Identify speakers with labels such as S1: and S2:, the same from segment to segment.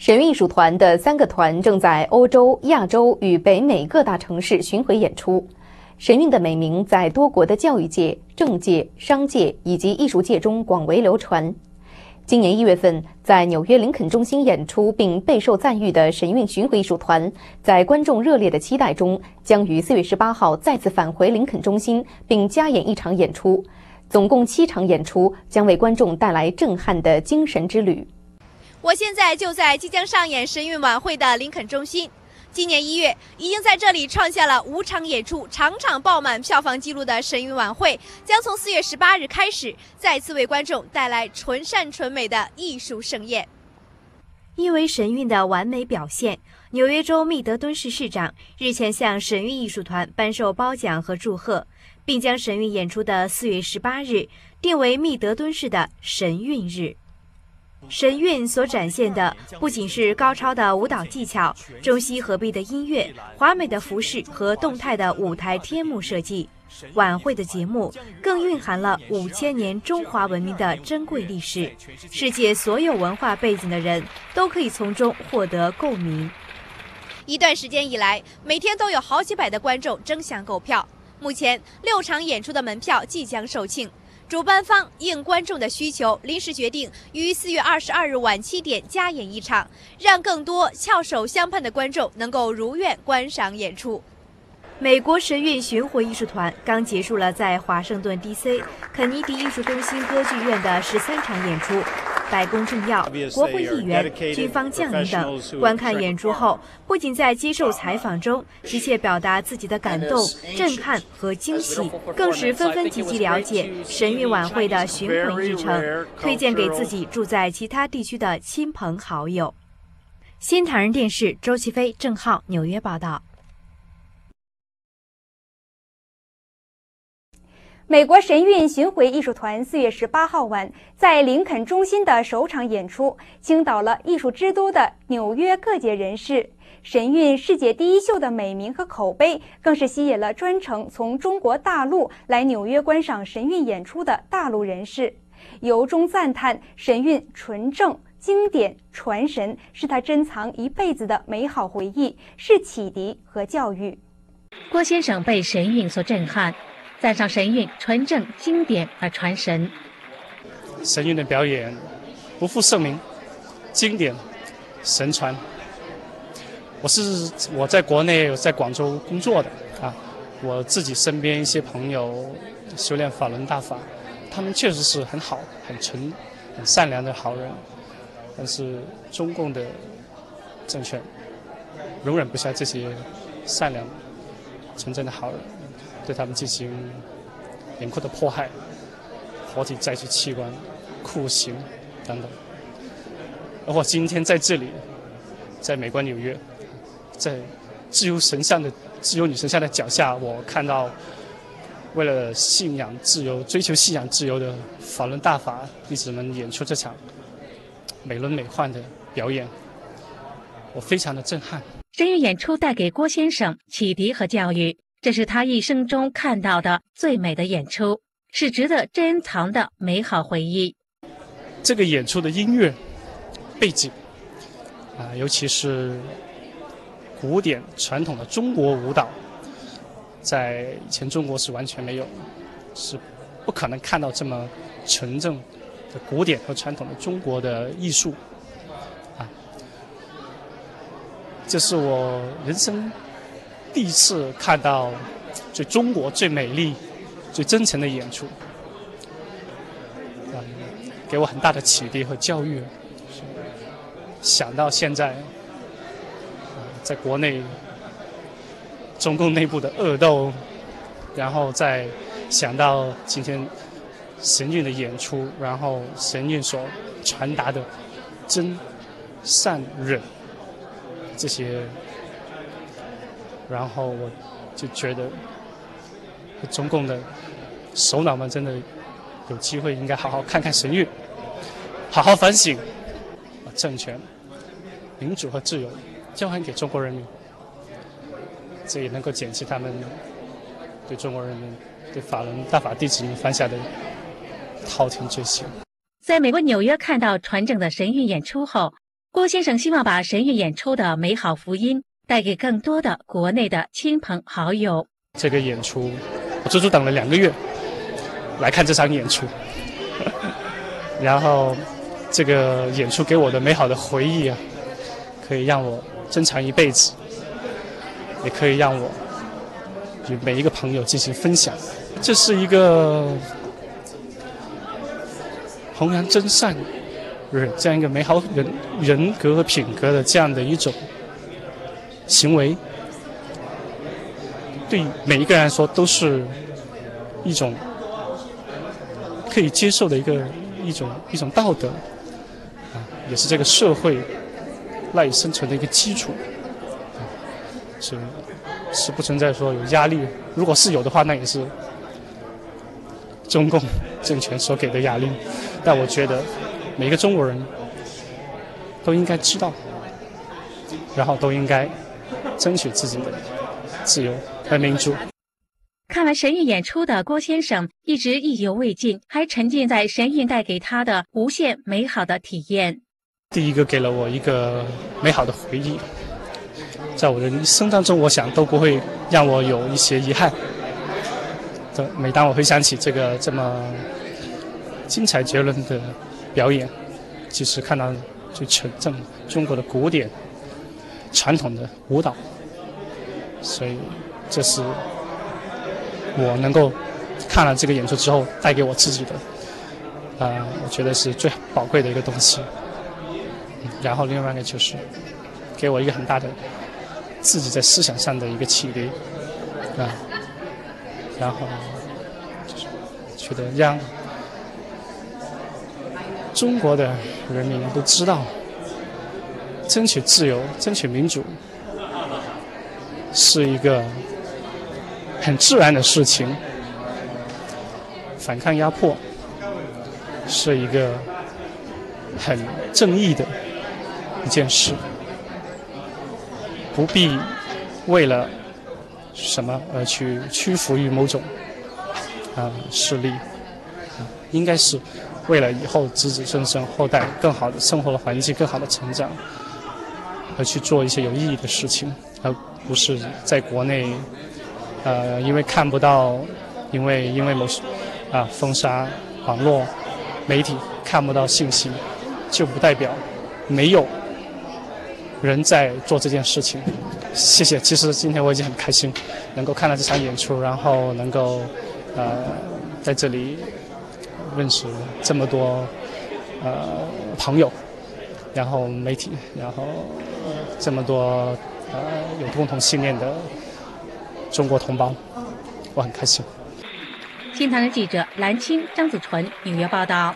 S1: 神韵艺术团的3个团正在欧洲、亚洲与北美各大城市巡回演出。神韵的美名在多国的教育界、政界、商界以及艺术界中广为流传。今年1月份，在纽约林肯中心演出并备受赞誉的神韵巡回艺术团，在观众热烈的期待中，将于4月18号再次返回林肯中心，并加演一场演出。总共7场演出，将为观众带来震撼的精神之旅。
S2: 我现在就在即将上演神韵晚会的林肯中心。今年1月，已经在这里创下了5场演出、场场爆满票房纪录的神韵晚会，将从4月18日开始，再次为观众带来纯善纯美的艺术盛宴。
S3: 因为神韵的完美表现，纽约州密德敦市市长日前向神韵艺术团颁授褒奖和祝贺，并将神韵演出的4月18日定为密德敦市的神韵日。神韵所展现的不仅是高超的舞蹈技巧、中西合璧的音乐、华美的服饰和动态的舞台天幕设计，晚会的节目更蕴含了5000年中华文明的珍贵历史，世界所有文化背景的人都可以从中获得共鸣。
S2: 一段时间以来，每天都有好几百的观众争相购票。目前6场演出的门票即将售罄。主办方应观众的需求，临时决定于4月22日晚7点加演一场，让更多翘首相盼的观众能够如愿观赏演出。
S3: 美国神韵巡回艺术团刚结束了在华盛顿 DC 肯尼迪艺术中心歌剧院的13场演出，白宫政要、国会议员、军方将领等观看演出后，不仅在接受采访中急切表达自己的感动、震撼和惊喜，更是纷纷积极了解神韵晚会的巡回日程，推荐给自己住在其他地区的亲朋好友。新唐人电视周其飞、郑浩纽约报道。
S4: 美国神韵巡回艺术团4月18号晚在林肯中心的首场演出，倾倒了艺术之都的纽约各界人士。神韵世界第一秀的美名和口碑，更是吸引了专程从中国大陆来纽约观赏神韵演出的大陆人士，由衷赞叹神韵纯正、经典、传神，是他珍藏一辈子的美好回忆，是启迪和教育。
S5: 郭先生被神韵所震撼，赞赏神韵纯正、经典而传神。
S6: 神韵的表演不负盛名，经典、神传。我在国内有在广州工作的啊，我自己身边一些朋友修炼法轮大法，他们确实是很好、很纯、很善良的好人，但是中共的政权容忍不下这些善良、纯正的好人，对他们进行严酷的迫害，活体摘取器官、酷刑等等。而我今天在这里，在美国纽约，在自由女神像的脚下，我看到为了信仰自由、追求信仰自由的法轮大法弟子们演出这场美轮美奂的表演，我非常的震撼。
S5: 神韵演出带给郭先生启迪和教育，这是他一生中看到的最美的演出，是值得珍藏的美好回忆。
S6: 这个演出的音乐背景尤其是古典传统的中国舞蹈，在以前中国是完全没有，是不可能看到这么纯正的古典和传统的中国的艺术这是我人生第一次看到最中国、最美丽、最真诚的演出，给我很大的启迪和教育。想到现在，在国内中共内部的恶斗，然后再想到今天神韵的演出，然后神韵所传达的真、善、忍这些，然后我就觉得中共的首脑们真的有机会应该好好看看神韵，好好反省，把政权、民主和自由交还给中国人民，这也能够减轻他们对中国人民、对法轮大法弟子们犯下的滔天罪行。
S5: 在美国纽约看到传正的神韵演出后， 郭先生希望把神韵演出的美好福音带给更多的国内的亲朋好友。
S6: 这个演出，我足足等了2个月来看这场演出，然后这个演出给我的美好的回忆啊，可以让我珍藏一辈子，也可以让我与每一个朋友进行分享。这是一个弘扬真善这样一个美好人格和品格的这样的一种行为，对每一个人来说都是一种可以接受的一种道德啊，也是这个社会赖以生存的一个基础，是不存在说有压力，如果是有的话，那也是中共政权所给的压力。但我觉得每个中国人都应该知道，然后都应该争取自己的自由和民主。
S5: 看完神韵演出的郭先生一直意犹未尽，还沉浸在神韵带给他的无限美好的体验。
S6: 第一个给了我一个美好的回忆，在我的一生当中，我想都不会让我有一些遗憾。每当我回想起这个这么精彩绝伦的表演，即使看到最纯正中国的古典传统的舞蹈，所以这是我能够看了这个演出之后带给我自己的我觉得是最宝贵的一个东西。然后另外一个就是给我一个很大的自己在思想上的一个启迪然后就是觉得让中国的人民都知道，争取自由、争取民主是一个很自然的事情，反抗压迫是一个很正义的一件事，不必为了什么而去屈服于某种势力，应该是为了以后子子孙孙后代更好的生活的环境、更好的成长而去做一些有意义的事情，而不是在国内因为看不到，因为某封杀网络媒体看不到信息，就不代表没有人在做这件事情。谢谢。其实今天我已经很开心能够看到这场演出，然后能够在这里认识这么多朋友，然后媒体，然后这么多有共同信念的中国同胞，我很开心。
S5: 新唐人记者蓝青、张子纯纽约报道。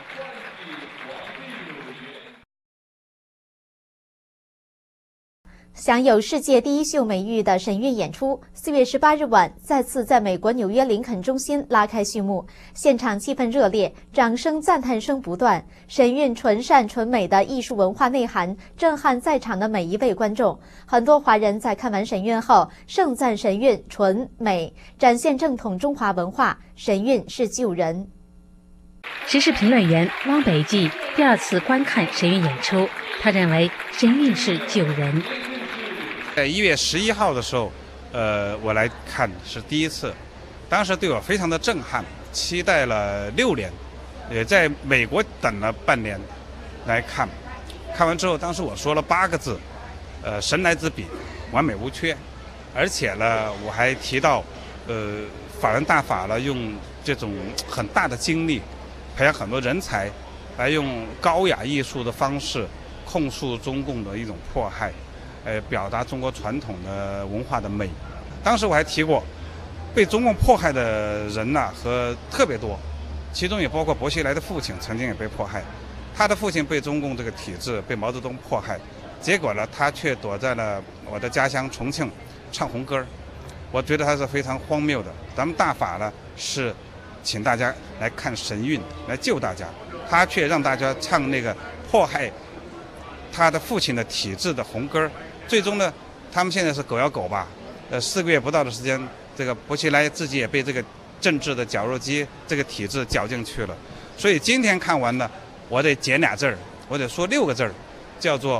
S1: 享有世界第一秀美誉的神韵演出4月18日晚再次在美国纽约林肯中心拉开序幕，现场气氛热烈，掌声赞叹声不断。神韵纯善纯美的艺术文化内涵震撼在场的每一位观众，很多华人在看完神韵后盛赞神韵纯美，展现正统中华文化，神韵是救人。
S5: 时事评论员汪北记第2次观看神韵演出，他认为神韵是救人。
S7: 在1月11号的时候，我来看是第一次，当时对我非常的震撼，期待了6年，也在美国等了半年来看。看完之后，当时我说了8个字，神来之笔，完美无缺。而且呢，我还提到，法人大法呢，用这种很大的精力，培养很多人才，来用高雅艺术的方式控诉中共的一种迫害。表达中国传统的文化的美。当时我还提过，被中共迫害的人呢和特别多，其中也包括薄熙来的父亲曾经也被迫害，他的父亲被中共这个体制被毛泽东迫害，结果呢他却躲在了我的家乡重庆唱红歌，我觉得他是非常荒谬的。咱们大法呢是请大家来看神韵，来救大家，他却让大家唱那个迫害他的父亲的体制的红歌。最终呢，他们现在是狗咬狗吧，4个月不到的时间，这个薄熙来自己也被这个政治的绞肉机这个体制绞进去了。所以今天看完呢，我得减2字儿，我得说6个字儿，叫做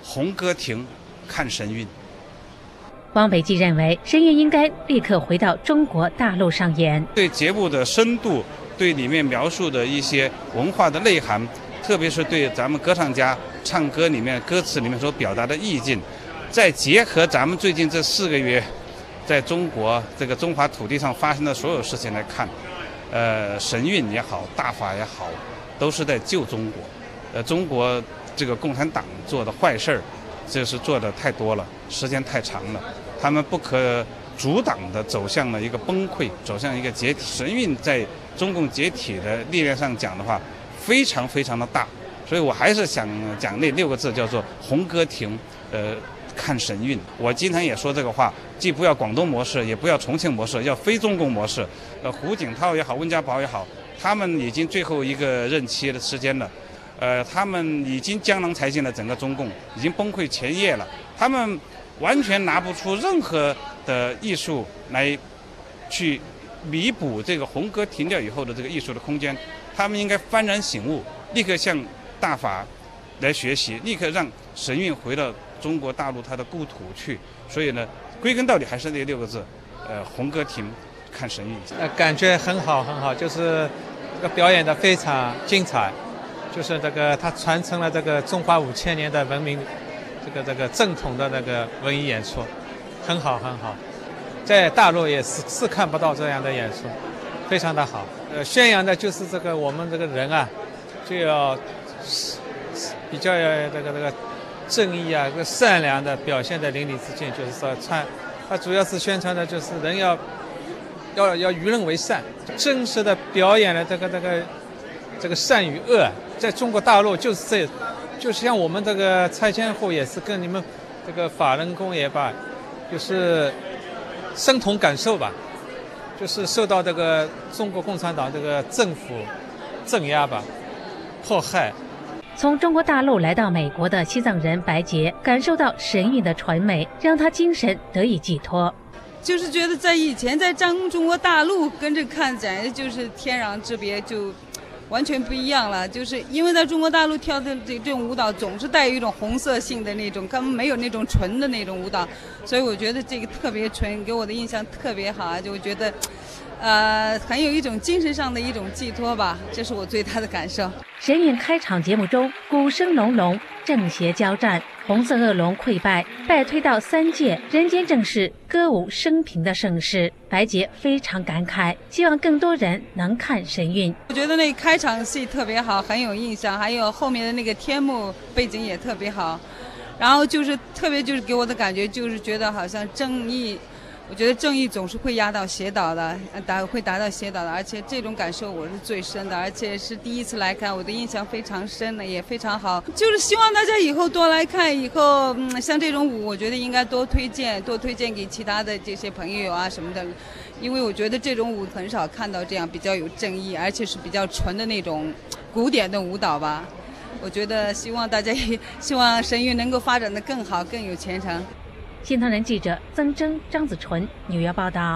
S7: 红歌亭看神韵。
S5: 汪维基认为，神韵应该立刻回到中国大陆上演。
S7: 对节目的深度，对里面描述的一些文化的内涵，特别是对咱们歌唱家唱歌里面歌词里面所表达的意境，再结合咱们最近这4个月在中国这个中华土地上发生的所有事情来看，神韵也好，大法也好，都是在救中国。中国这个共产党做的坏事儿，这是做的太多了，时间太长了，他们不可阻挡的走向了一个崩溃，走向一个解体。神韵在中共解体的力量上讲的话，非常非常的大，所以我还是想讲那6个字，叫做红歌亭，看神韵。我经常也说这个话，既不要广东模式，也不要重庆模式，要非中共模式。胡锦涛也好，温家宝也好，他们已经最后一个任期的时间了。他们已经江郎才尽了整个中共，已经崩溃前夜了。他们完全拿不出任何的艺术来去弥补这个红歌停掉以后的这个艺术的空间。他们应该幡然醒悟，立刻向大法来学习，立刻让神韵回到中国大陆它的故土去。所以呢，归根到底还是那6个字，红歌亭看神韵。
S8: 感觉很好很好，就是这个表演的非常精彩。就是这个，它传承了这个中华5000年的文明，这个正统的那个文艺演出，很好很好，在大陆也是看不到这样的演出，非常的好。宣扬的就是这个我们这个人啊，就要比较要这个正义啊，善良的表现的淋漓尽致。就是说它主要是宣传的就是人要与人为善，真实的表演了这个善与恶。在中国大陆就是像我们这个拆迁户也是跟你们这个法轮功也罢，就是身同感受吧，就是受到这个中国共产党这个政府镇压吧，迫害。
S5: 从中国大陆来到美国的西藏人白洁感受到神韵的传媒，让他精神得以寄托。
S9: 就是觉得在以前在中国大陆跟着看简直就是天壤之别，就完全不一样了。就是因为在中国大陆跳的这种舞蹈总是带有一种红色性的那种，根本没有那种纯的那种舞蹈，所以我觉得这个特别纯，给我的印象特别好，就觉得很有一种精神上的一种寄托吧，这是我最大的感受。
S5: 神韵开场节目中，鼓声隆隆，正邪交战，红色恶龙溃败，败退到3界，人间正是歌舞升平的盛世。白洁非常感慨，希望更多人能看神韵。
S9: 我觉得那开场戏特别好，很有印象，还有后面的那个天幕背景也特别好，然后就是特别就是给我的感觉就是觉得好像正义。我觉得正义总是会压倒邪道的，会达到邪道的，而且这种感受我是最深的，而且是第一次来看，我的印象非常深的，也非常好。就是希望大家以后多来看，以后像这种舞，我觉得应该多推荐给其他的这些朋友啊什么的，因为我觉得这种舞很少看到这样比较有正义，而且是比较纯的那种古典的舞蹈吧。我觉得希望大家也希望神韵能够发展得更好，更有前程。
S5: 新唐人记者曾铮、张子纯纽约报道。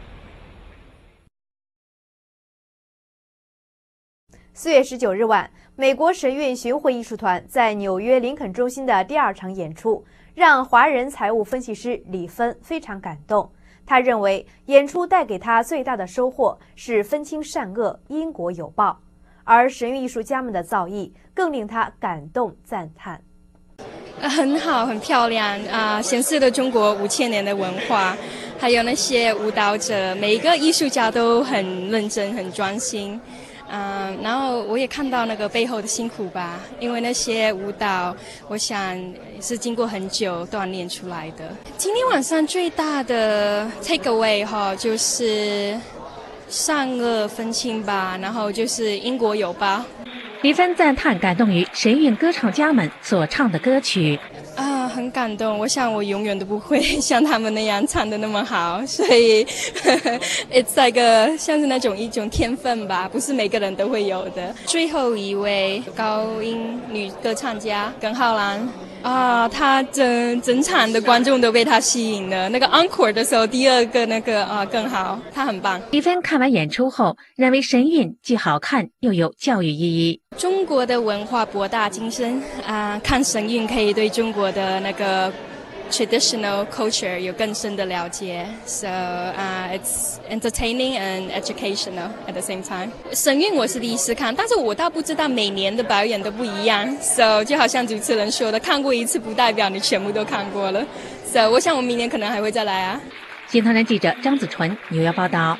S1: 4月19日晚，美国神韵巡回艺术团在纽约林肯中心的第2场演出，让华人财务分析师李芬非常感动。他认为演出带给他最大的收获是分清善恶，因果有报，而神韵艺术家们的造诣更令他感动赞叹。
S10: 很好，很漂亮显示了中国5000年的文化，还有那些舞蹈者，每一个艺术家都很认真、很专心。然后我也看到那个背后的辛苦吧，因为那些舞蹈，我想是经过很久锻炼出来的。今天晚上最大的 take away 就是善恶分清吧，然后就是因果有报。
S5: 李芬赞叹感动于神韵歌唱家们所唱的歌曲
S10: 很感动。我想我永远都不会像他们那样唱的那么好，所以it's like 像是那种一种天分吧，不是每个人都会有的。最后一位高音女歌唱家耿浩然， 他整场的观众都被他吸引了。那个 encore 的时候，第二个那个更好，他很棒。
S5: 李芬看完演出后，认为神韵既好看又有教育意义。
S10: 中国的文化博大精深看神韵可以对中国的那个 traditional culture 有更深的了解 ，so it's entertaining and educational at the same time。神韵我是第一次看，但是我倒不知道每年的表演都不一样 ，so 就好像主持人说的，看过一次不代表你全部都看过了 ，so 我想我明年可能还会再来啊。
S5: 新唐人记者张子纯纽约报道。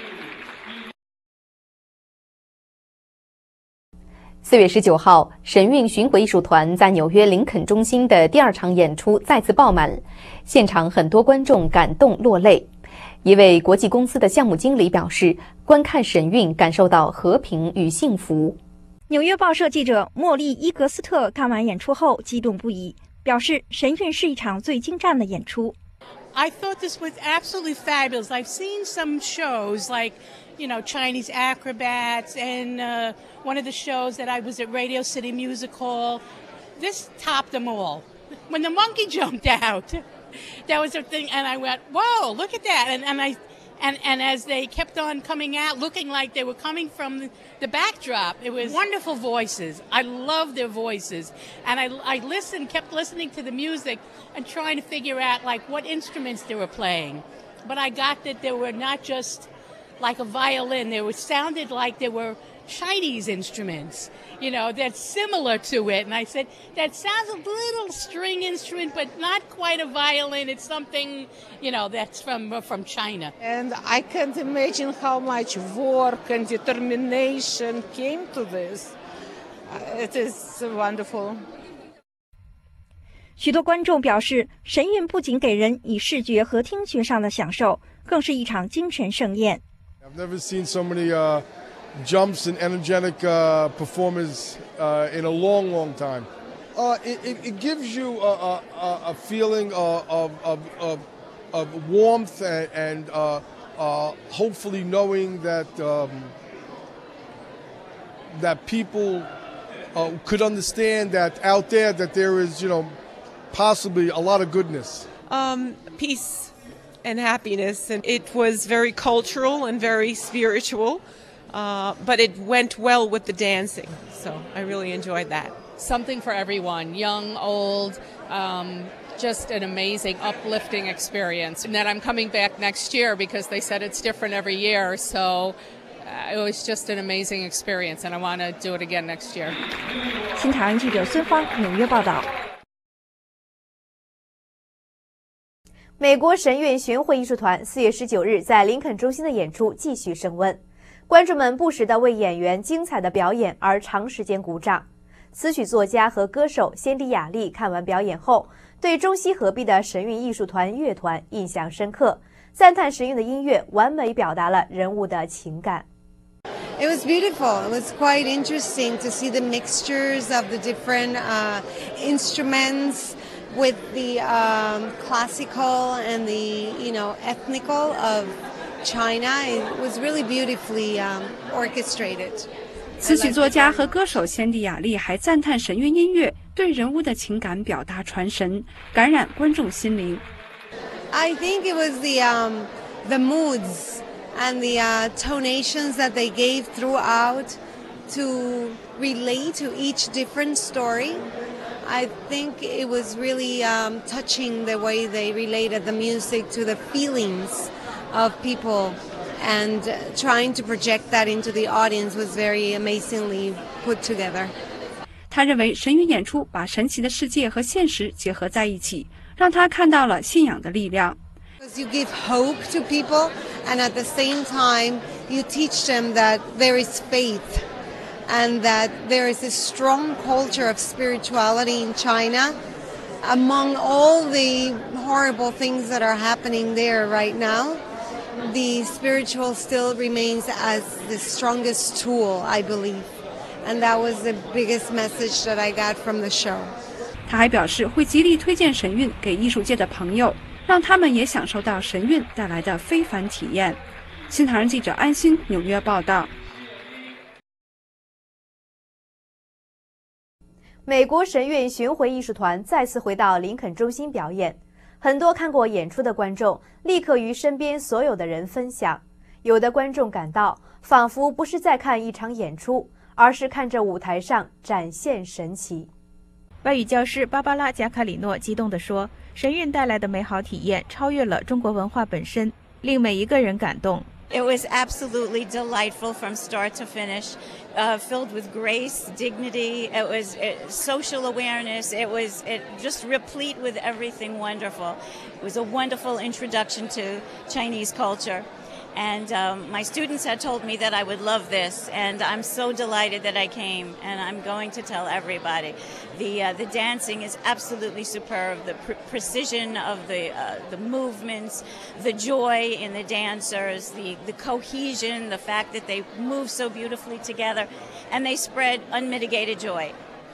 S1: 4月19号，神韵巡回艺术团在纽约林肯中心的第2场演出再次爆满，现场很多观众感动落泪。一位国际公司的项目经理表示，观看神韵感受到和平与幸福。
S11: 纽约报社记者莫莉·伊格斯特看完演出后激动不已，表示神韵是一场最精湛的演出。
S12: I thought this was absolutely fabulous. I've seen some shows like, Chinese acrobats and one of the shows that I was at Radio City Music Hall. This topped them all. When the monkey jumped out, that was the thing, and I went, whoa, look at that. And as they kept on coming out, looking like they were coming from the backdrop, it was wonderful voices. I love their voices. And I kept listening to the music and trying to figure out, what instruments they were playing. But I got that they were not just like a violin. They sounded like they were Chinese instruments, that's similar to it. And I said, that sounds a little string instrument, but not quite a violin. It's something, that's from China.
S13: And I can't imagine how much work and determination came to this. It is wonderful.
S11: 许多观众表示，神韵不仅给人以视觉和听觉上的享受，更是一场精神盛宴。
S14: I've never seen so many jumps and energetic performers in a long, long time. It gives you a feeling of warmth and hopefully knowing that that people could understand that out there that there is, possibly a lot of goodness.
S15: Peace and happiness, and it was very cultural and very spiritual. But it went well with the dancing, so I really enjoyed that.
S16: Something for everyone, young, old, just an amazing, uplifting experience. And then I'm coming back next year because they said it's different every year, so it was just an amazing experience, and I want to do it again next year.
S11: 新唐人记者孙芳纽约报道。
S2: 美国神韵巡回艺术团4月19日在林肯中心的演出继续升温。观众们不时地为演员精彩的表演而长时间鼓掌。词曲作家和歌手仙迪雅丽看完表演后，对中西合璧的神韵艺术团乐团印象深刻，赞叹神韵的音乐完美表达了人物的情感。
S17: It was beautiful. It was quite interesting to see the mixtures of the different instruments with the classical and the ethnical of China. It was really beautifully orchestrated.
S18: 词曲作家和歌手仙迪雅丽还赞叹神韵音乐对人物的情感表达传神，感染观众心灵。
S17: I think it was the moods and the tonations that they gave throughout to relate to each different story. I think it was really touching the way they related the music to the feelings of people, and trying to project that into the audience was very amazingly put together.
S18: 他认为神韵演出把神奇的世界和现实结合在一起，让他看到了信仰的力量。
S17: Because you give hope to people, and at the same time you teach them that there is faith, and that there is a strong culture of spirituality in China. Among all the horrible things that are happening there right now, the spiritual still remains as the strongest tool, I believe. And that was the biggest message that I got from the show.
S18: 他还表示会极力推荐神韵给艺术界的朋友，让他们也享受到神韵带来的非凡体验。新唐人记者安心纽约报道。
S2: 美国神韵巡回艺术团再次回到林肯中心表演，很多看过演出的观众立刻与身边所有的人分享。有的观众感到，仿佛不是在看一场演出，而是看着舞台上展现神奇。
S3: 外语教师芭芭拉·贾卡里诺激动地说：“神韵带来的美好体验超越了中国文化本身，令每一个人感动。”
S19: It was absolutely delightful from start to finish, filled with grace, dignity. It was social awareness. It was just replete with everything wonderful. It was a wonderful introduction to Chinese culture. And my students had told me that I would love this, and I'm so delighted that I came, and I'm going to tell everybody. The dancing is absolutely superb, the precision of the movements, the joy in the dancers, the cohesion, the fact that they move so beautifully together, and they spread unmitigated joy.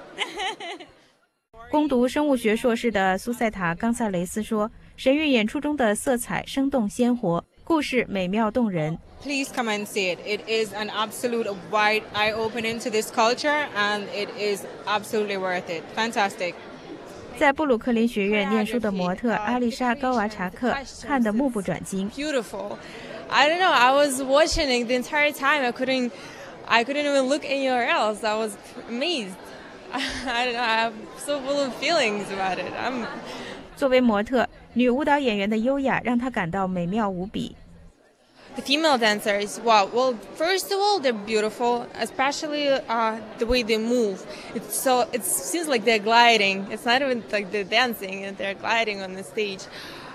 S3: 攻读生物学硕士的苏塞塔·冈萨雷斯说：“神韵演出中的色彩生动鲜活。” 故事美妙动人。
S20: Please come and see it. It is an absolute wide eye opening to this culture, and it is absolutely worth it. Fantastic.
S3: 在布鲁克林学院念书的模特阿丽莎·高娃查克看得目不转睛。
S20: Beautiful. I don't know. I was watching it the entire time. I couldn't even look anywhere else. I was amazed. I don't know. I'm so full of feelings about it.
S3: 作为模特，女舞蹈演员的优雅让她感到美妙无比。
S20: The female dancers, wow. Well, first of all, they're beautiful, especially the way they move. It seems like they're gliding. It's not even like they're dancing; they're gliding on the stage.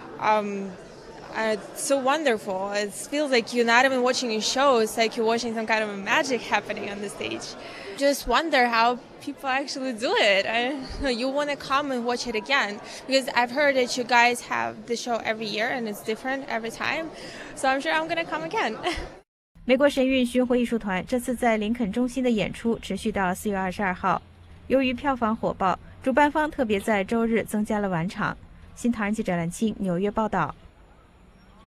S20: It's so wonderful. It feels like you're not even watching a show. It's like you're watching some kind of magic happening on the stage. Just wonder how people actually do it. You want to come and watch it again, because I've heard that you guys have the show every year and it's different every time. So I'm sure I'm going to come again.
S3: 美国神韵巡回艺术团这次在林肯中心的演出持续到4月22号。由于票房火爆，主办方特别在周日增加了晚场。新唐人记者蓝青纽约报道。